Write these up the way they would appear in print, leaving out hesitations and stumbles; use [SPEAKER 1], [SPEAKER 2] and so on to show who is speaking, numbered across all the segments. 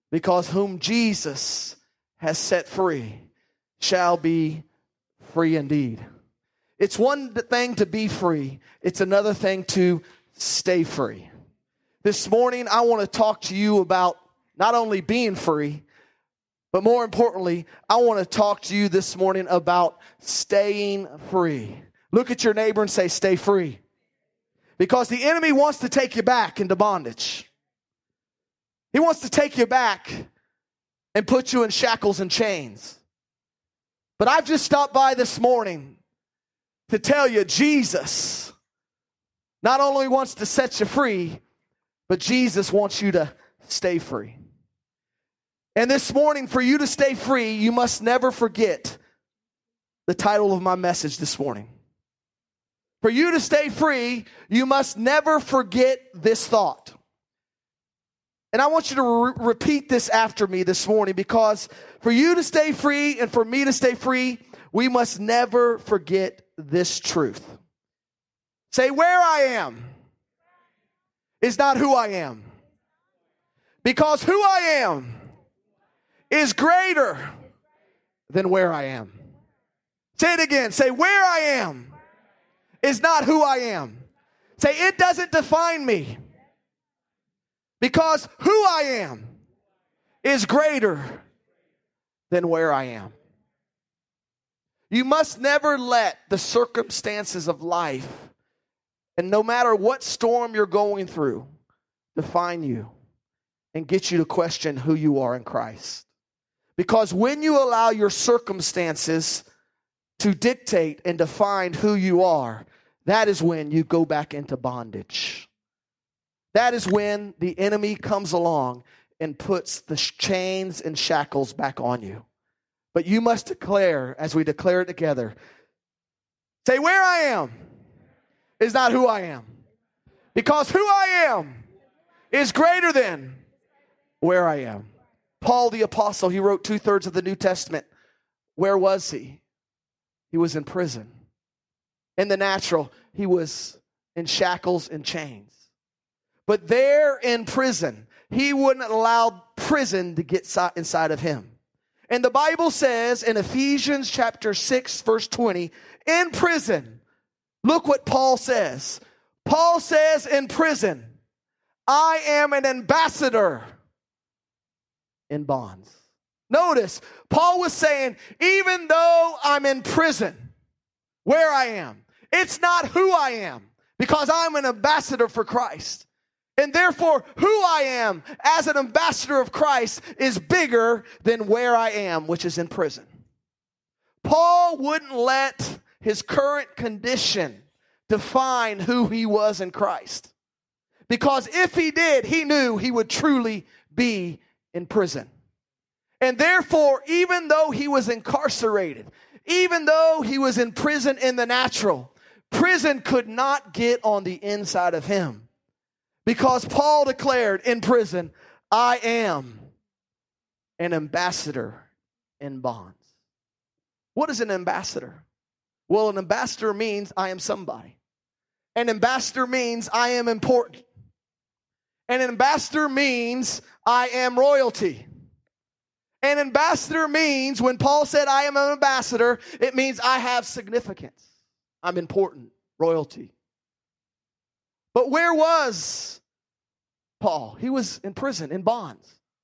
[SPEAKER 1] Because whom Jesus has set free shall be free indeed. It's one thing to be free. It's another thing to stay free. This morning, I want to talk to you about not only being free, but more importantly, I want to talk to you this morning about staying free. Look at your neighbor and say, stay free. Because the enemy wants to take you back into bondage. He wants to take you back and put you in shackles and chains. But I've just stopped by this morning to tell you Jesus not only wants to set you free, but Jesus wants you to stay free. And this morning, for you to stay free, you must never forget the title of my message this morning. For you to stay free, you must never forget this thought. And I want you to repeat this after me this morning, because for you to stay free and for me to stay free, we must never forget this truth. Say, where I am is not who I am. Because who I am is greater than where I am. Say it again. Say, where I am is not who I am. Say, it doesn't define me. Because who I am is greater than where I am. You must never let the circumstances of life, and no matter what storm you're going through, define you and get you to question who you are in Christ. Because when you allow your circumstances to dictate and define who you are, that is when you go back into bondage. That is when the enemy comes along and puts the chains and shackles back on you. But you must declare, as we declare it together, say, where I am is not who I am. Because who I am is greater than where I am. Paul the apostle, he wrote 2/3 of the New Testament. Where was he? He was in prison. In the natural, he was in shackles and chains. But there in prison, he wouldn't allow prison to get inside of him. And the Bible says in Ephesians chapter 6, verse 20, in prison, look what Paul says. Paul says in prison, I am an ambassador in bonds. Notice, Paul was saying, even though I'm in prison, where I am, it's not who I am, because I'm an ambassador for Christ. And therefore, who I am as an ambassador of Christ is bigger than where I am, which is in prison. Paul wouldn't let his current condition define who he was in Christ. Because if he did, he knew he would truly be in prison. And therefore, even though he was incarcerated, even though he was in prison in the natural, prison could not get on the inside of him. Because Paul declared in prison, I am an ambassador in bonds. What is an ambassador? Well, an ambassador means I am somebody. An ambassador means I am important. An ambassador means I am royalty. An ambassador means, when Paul said I am an ambassador, it means I have significance. I'm important, royalty. But where was Paul? He was in prison, in bonds.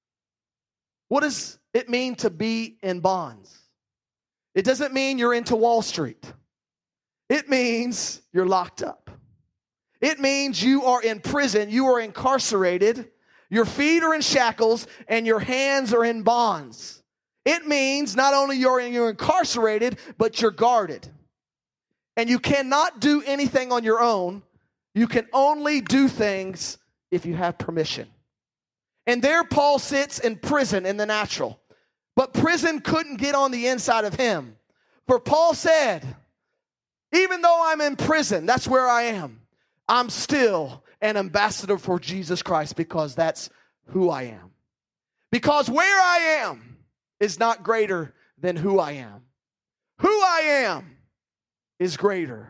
[SPEAKER 1] What does it mean to be in bonds? It doesn't mean you're into Wall Street. It means you're locked up. It means you are in prison, you are incarcerated, your feet are in shackles, and your hands are in bonds. It means not only you're incarcerated, but you're guarded. And you cannot do anything on your own. You can only do things if you have permission. And there Paul sits in prison in the natural. But prison couldn't get on the inside of him. For Paul said, even though I'm in prison, that's where I am, I'm still an ambassador for Jesus Christ, because that's who I am. Because where I am is not greater than who I am. Who I am is greater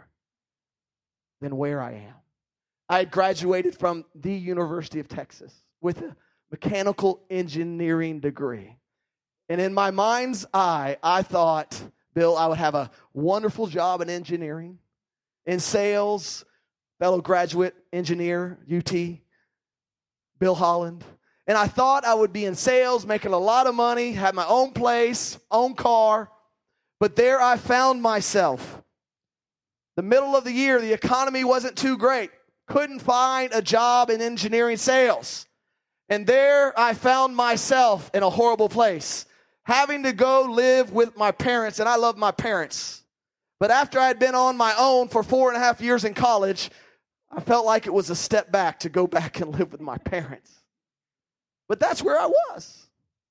[SPEAKER 1] than where I am. I had graduated from the University of Texas with mechanical engineering degree. And in my mind's eye, I thought, Bill, I would have a wonderful job in engineering, in sales, fellow graduate engineer, UT, Bill Holland. And I thought I would be in sales, making a lot of money, have my own place, own car. But there I found myself. The middle of the year, the economy wasn't too great. Couldn't find a job in engineering sales. And there I found myself in a horrible place, having to go live with my parents. And I love my parents. But after I had been on my own for 4.5 years in college, I felt like it was a step back to go back and live with my parents. But that's where I was.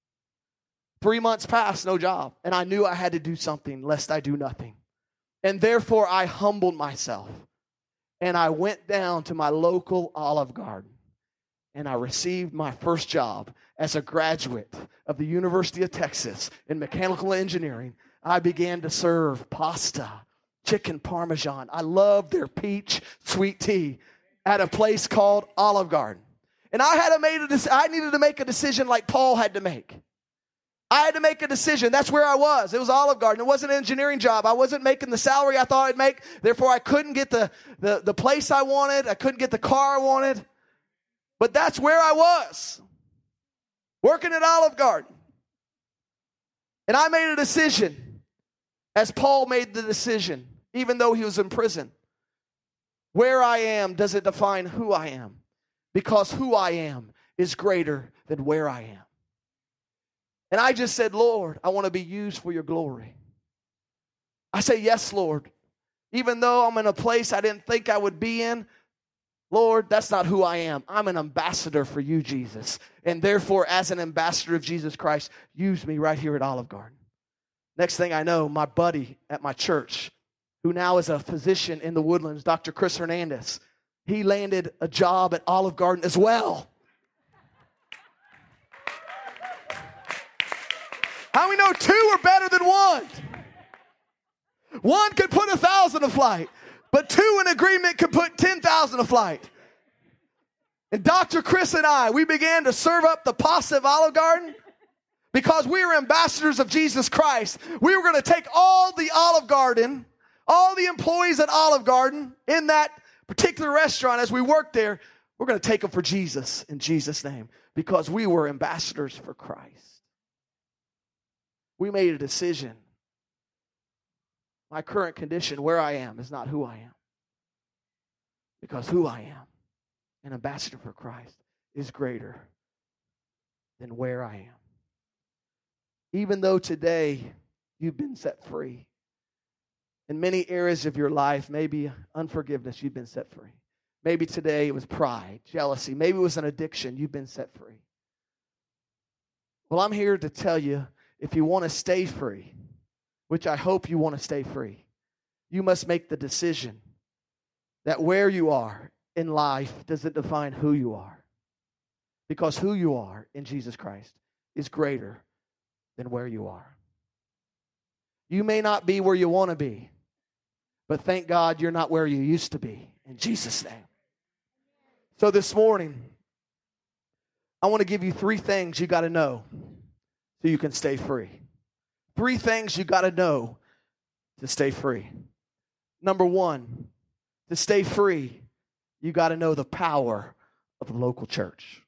[SPEAKER 1] 3 months passed, no job. And I knew I had to do something lest I do nothing. And therefore I humbled myself. And I went down to my local Olive Garden. And I received my first job as a graduate of the University of Texas in mechanical engineering. I began to serve pasta, chicken parmesan. I loved their peach sweet tea at a place called Olive Garden. And I needed to make a decision like Paul had to make. I had to make a decision. That's where I was. It was Olive Garden. It wasn't an engineering job. I wasn't making the salary I thought I'd make. Therefore, I couldn't get the place I wanted. I couldn't get the car I wanted. But that's where I was, working at Olive Garden. And I made a decision, as Paul made the decision, even though he was in prison. Where I am doesn't define who I am, because who I am is greater than where I am. And I just said, Lord, I want to be used for your glory. I say, yes, Lord. Even though I'm in a place I didn't think I would be in, Lord, that's not who I am. I'm an ambassador for you, Jesus. And therefore, as an ambassador of Jesus Christ, use me right here at Olive Garden. Next thing I know, my buddy at my church, who now is a physician in the Woodlands, Dr. Chris Hernandez, he landed a job at Olive Garden as well. How many know 2 are better than 1? 1 could put 1,000 a flight, but 2 in agreement could put 10,000 a flight. And Dr. Chris and I, we began to serve up the pasta of Olive Garden because we were ambassadors of Jesus Christ. We were going to take all the Olive Garden, all the employees at Olive Garden in that particular restaurant as we worked there, we're going to take them for Jesus in Jesus' name because we were ambassadors for Christ. We made a decision. My current condition, where I am, is not who I am. Because who I am, an ambassador for Christ, is greater than where I am. Even though today you've been set free, in many areas of your life, maybe unforgiveness, you've been set free. Maybe today it was pride, jealousy. Maybe it was an addiction. You've been set free. Well, I'm here to tell you, if you want to stay free, which I hope you want to stay free, you must make the decision that where you are in life doesn't define who you are. Because who you are in Jesus Christ is greater than where you are. You may not be where you want to be, but thank God you're not where you used to be in Jesus' name. So this morning, I want to give you 3 things you got to know so you can stay free. 3 things you got to know to stay free. Number 1, to stay free, you got to know the power of the local church.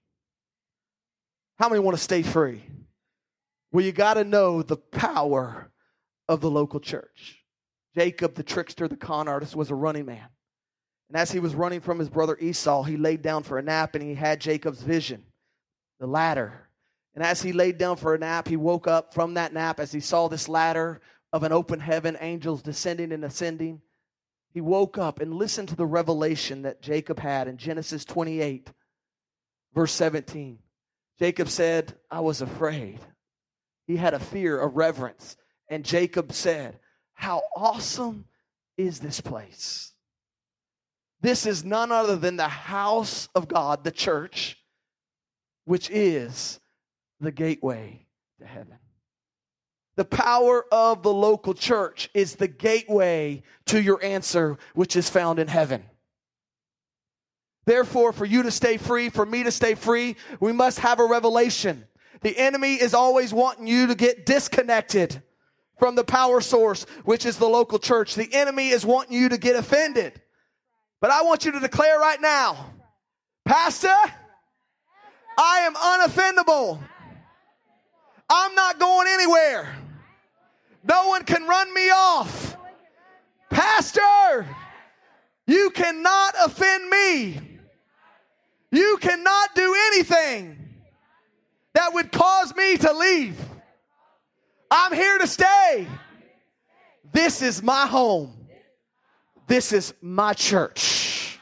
[SPEAKER 1] How many want to stay free? Well, you got to know the power of the local church. Jacob, the trickster, the con artist, was a running man. And as he was running from his brother Esau, he laid down for a nap and he had Jacob's vision, the ladder. And as he laid down for a nap, he woke up from that nap as he saw this ladder of an open heaven, angels descending and ascending. He woke up and listened to the revelation that Jacob had in Genesis 28, verse 17. Jacob said, I was afraid. He had a fear, a reverence. And Jacob said, how awesome is this place? This is none other than the house of God, the church, which is the gateway to heaven. The power of the local church is the gateway to your answer, which is found in heaven. Therefore, for you to stay free, for me to stay free, we must have a revelation. The enemy is always wanting you to get disconnected from the power source, which is the local church. The enemy is wanting you to get offended. But I want you to declare right now, Pastor, I am unoffendable. I'm not going anywhere. No one can run me off. Pastor, you cannot offend me. You cannot do anything that would cause me to leave. I'm here to stay. This is my home. This is my church.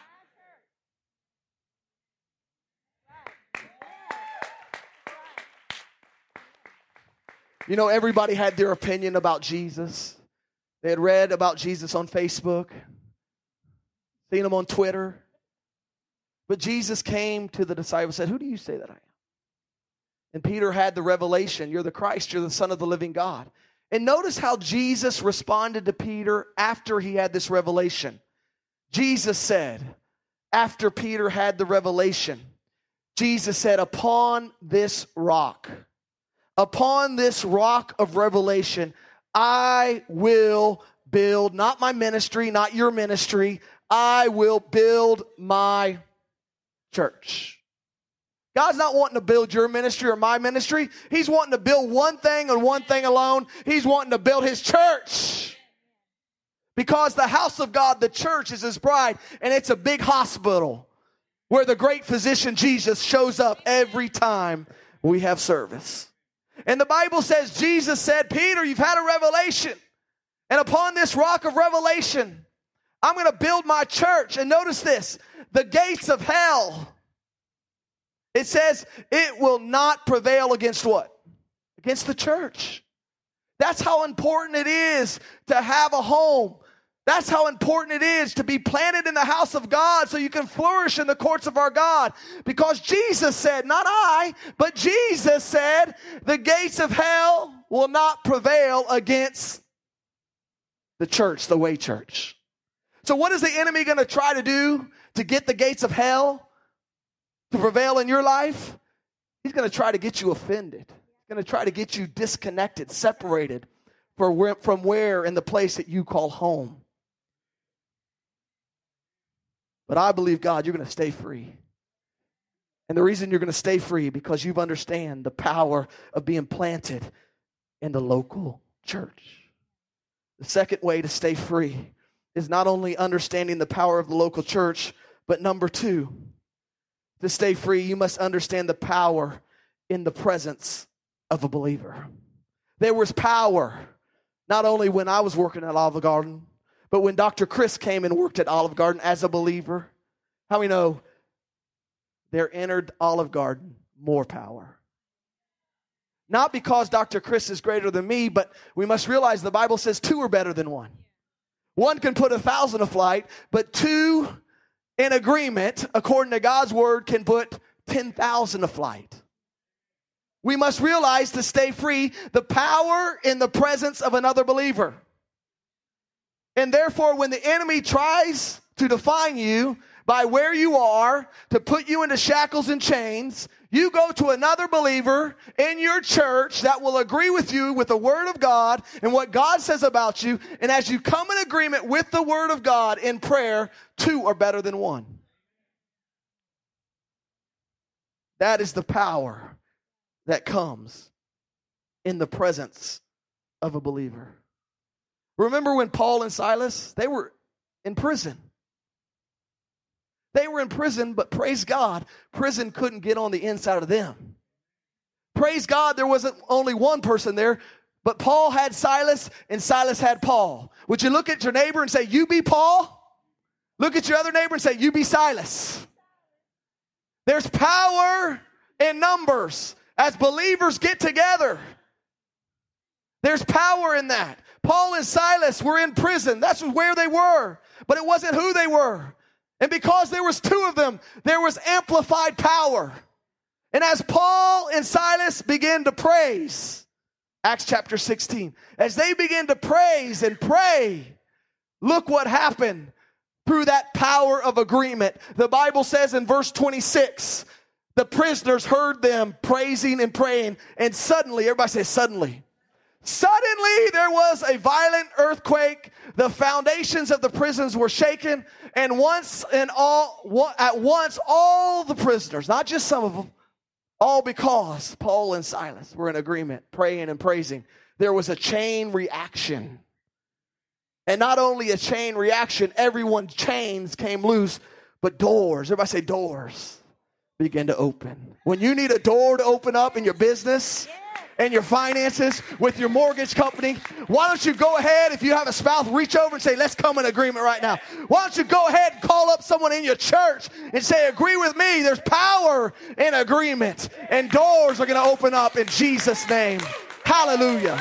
[SPEAKER 1] You know, everybody had their opinion about Jesus. They had read about Jesus on Facebook, seen him on Twitter. But Jesus came to the disciples and said, who do you say that I am? And Peter had the revelation, you're the Christ, you're the Son of the living God. And notice how Jesus responded to Peter after he had this revelation. Jesus said, after Peter had the revelation, Jesus said, upon this rock of revelation, I will build, not my ministry, not your ministry, I will build my church. God's not wanting to build your ministry or my ministry. He's wanting to build one thing and one thing alone. He's wanting to build his church. Because the house of God, the church, is his bride. And it's a big hospital where the great physician Jesus shows up every time we have service. And the Bible says, Jesus said, Peter, you've had a revelation. And upon this rock of revelation, I'm going to build my church. And notice this, the gates of hell, it says it will not prevail against what? Against the church. That's how important it is to have a home. That's how important it is to be planted in the house of God so you can flourish in the courts of our God. Because Jesus said, not I, but Jesus said, the gates of hell will not prevail against the church, the way church. So what is the enemy going to try to do to get the gates of hell to prevail in your life? He's going to try to get you offended. He's going to try to get you disconnected, separated from where in the place that you call home. But I believe, God, you're going to stay free. And the reason you're going to stay free because you understand the power of being planted in the local church. The second way to stay free is not only understanding the power of the local church, but number two, to stay free, you must understand the power in the presence of a believer. There was power, not only when I was working at Olive Garden, but when Dr. Chris came and worked at Olive Garden as a believer. How many know there entered Olive Garden more power? Not because Dr. Chris is greater than me, but we must realize the Bible says two are better than one. One can put 1,000 to flight, but two in agreement, according to God's word, can put 10,000 to flight. We must realize to stay free the power in the presence of another believer. And therefore, when the enemy tries to define you by where you are, to put you into shackles and chains, you go to another believer in your church that will agree with you with the word of God and what God says about you. And as you come in agreement with the word of God in prayer, two are better than one. That is the power that comes in the presence of a believer. Remember when Paul and Silas, they were in prison. They were in prison, but praise God, prison couldn't get on the inside of them. Praise God, there wasn't only one person there, but Paul had Silas and Silas had Paul. Would you look at your neighbor and say, you be Paul? Look at your other neighbor and say, you be Silas. There's power in numbers as believers get together. There's power in that. Paul and Silas were in prison. That's where they were. But it wasn't who they were. And because there was two of them, there was amplified power. And as Paul and Silas began to praise, Acts chapter 16, as they began to praise and pray, look what happened. through that power of agreement. The Bible says in verse 26, the prisoners heard them praising and praying, and suddenly, everybody say suddenly. Suddenly there was a violent earthquake. The foundations of the prisons were shaken, and at once all the prisoners, not just some of them, all because Paul and Silas were in agreement, praying and praising. There was a chain reaction. And not only a chain reaction, everyone's chains came loose, but doors, everybody say doors, began to open. When you need a door to open up in your business and your finances with your mortgage company, why don't you go ahead, if you have a spouse, reach over and say, let's come in agreement right now. Why don't you go ahead and call up someone in your church and say, agree with me. There's power in agreement, and doors are going to open up in Jesus' name. Hallelujah.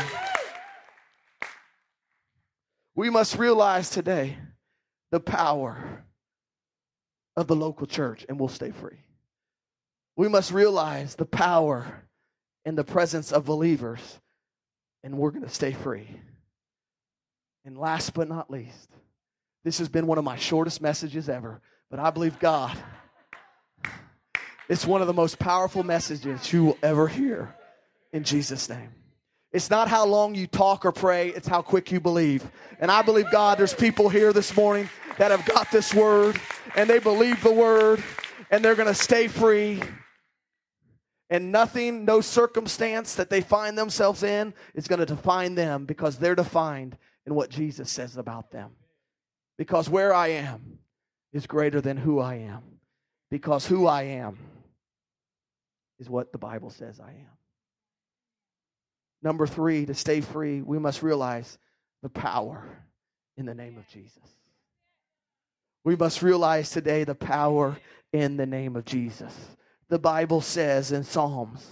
[SPEAKER 1] We must realize today the power of the local church, and we'll stay free. We must realize the power in the presence of believers, and we're going to stay free. And last but not least, this has been one of my shortest messages ever, but I believe God, it's one of the most powerful messages you will ever hear in Jesus' name. It's not how long you talk or pray, it's how quick you believe. And I believe, God, there's people here this morning that have got this word, and they believe the word, and they're going to stay free. And nothing, no circumstance that they find themselves in is going to define them, because they're defined in what Jesus says about them. Because where I am is greater than who I am. Because who I am is what the Bible says I am. Number 3, to stay free, we must realize the power in the name of Jesus. We must realize today the power in the name of Jesus. The Bible says in Psalms,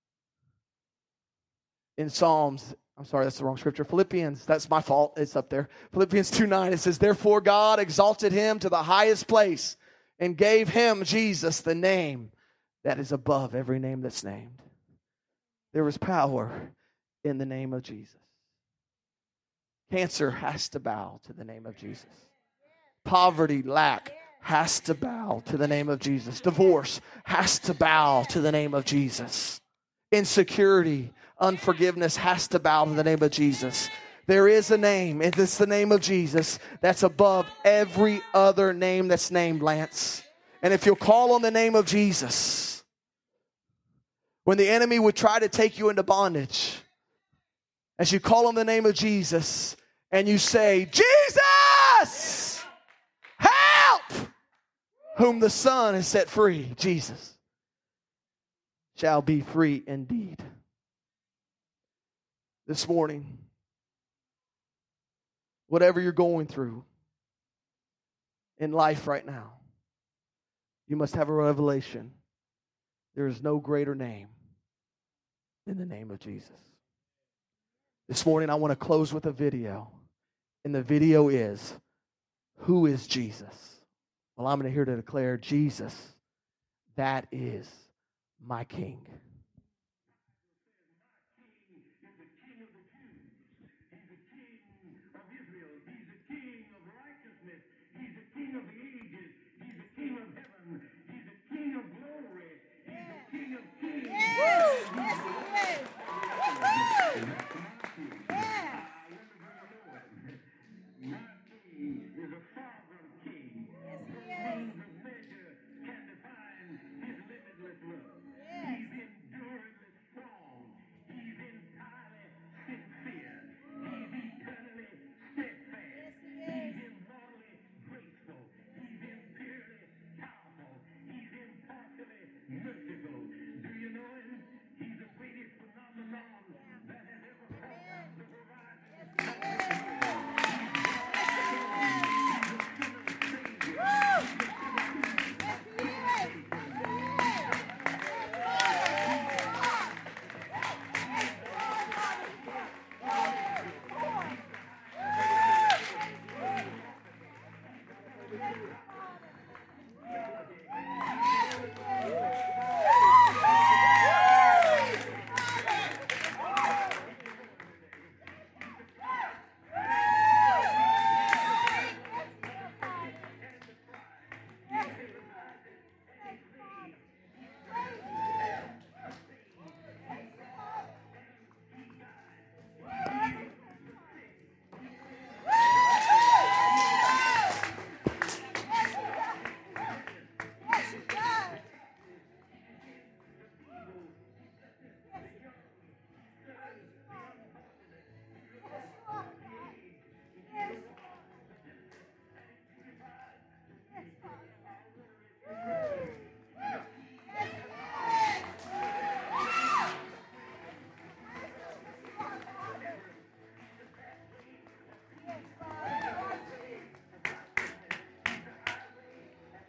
[SPEAKER 1] I'm sorry, that's the wrong scripture. Philippians, that's my fault, it's up there. Philippians 2:9, it says, therefore God exalted him to the highest place and gave him, Jesus, the name that is above every name that's named. There is power in the name of Jesus. Cancer has to bow to the name of Jesus. Poverty, lack has to bow to the name of Jesus. Divorce has to bow to the name of Jesus. Insecurity, unforgiveness has to bow to the name of Jesus. There is a name, and it's the name of Jesus, that's above every other name that's named, Lance. And if you'll call on the name of Jesus, when the enemy would try to take you into bondage, as you call on the name of Jesus and you say, Jesus, help! Whom the Son has set free, Jesus, shall be free indeed. This morning, whatever you're going through in life right now, you must have a revelation. There is no greater name than the name of Jesus. This morning, I want to close with a video. And the video is, who is Jesus? Well, I'm here to declare Jesus, that is my King.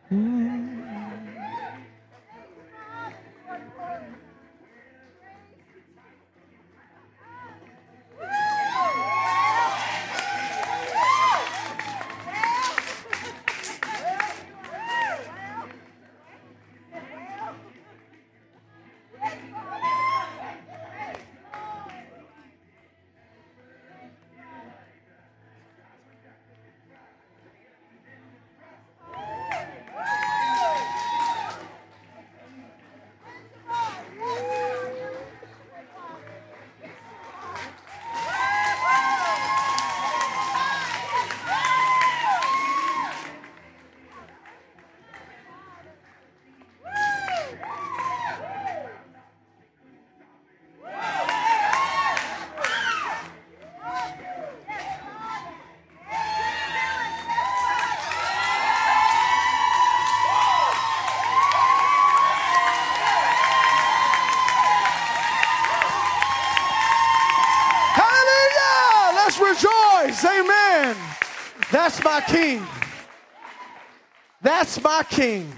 [SPEAKER 1] Hallelujah! Let's rejoice. Amen. That's my King. That's my King.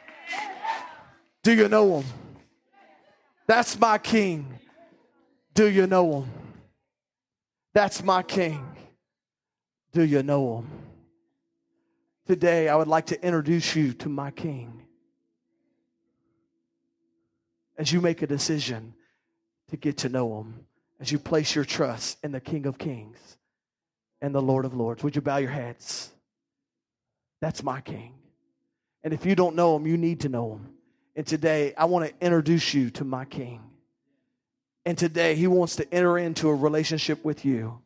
[SPEAKER 1] Do you know him? That's my King. Do you know him? That's my King. Do you know him? Today, I would like to introduce you to my King. As you make a decision to get to know him, as you place your trust in the King of Kings and the Lord of Lords, would you bow your heads? That's my King. And if you don't know him, you need to know him. And today, I want to introduce you to my King. And today, he wants to enter into a relationship with you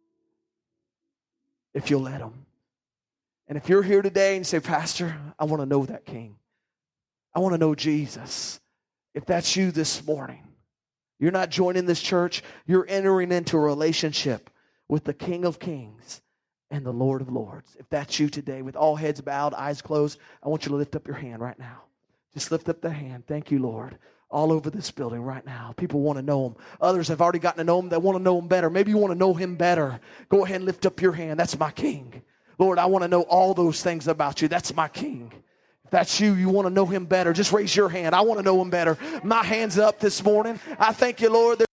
[SPEAKER 1] if you'll let him. And if you're here today and say, Pastor, I want to know that King. I want to know Jesus. If that's you this morning, you're not joining this church, you're entering into a relationship with the King of Kings and the Lord of Lords. If that's you today, with all heads bowed, eyes closed, I want you to lift up your hand right now. Just lift up the hand. Thank you, Lord. All over this building right now. People want to know him. Others have already gotten to know him. They want to know him better. Maybe you want to know him better. Go ahead and lift up your hand. That's my King. Lord, I want to know all those things about you. That's my King. If that's you, you want to know him better, just raise your hand. I want to know him better. My hand's up this morning. I thank you, Lord.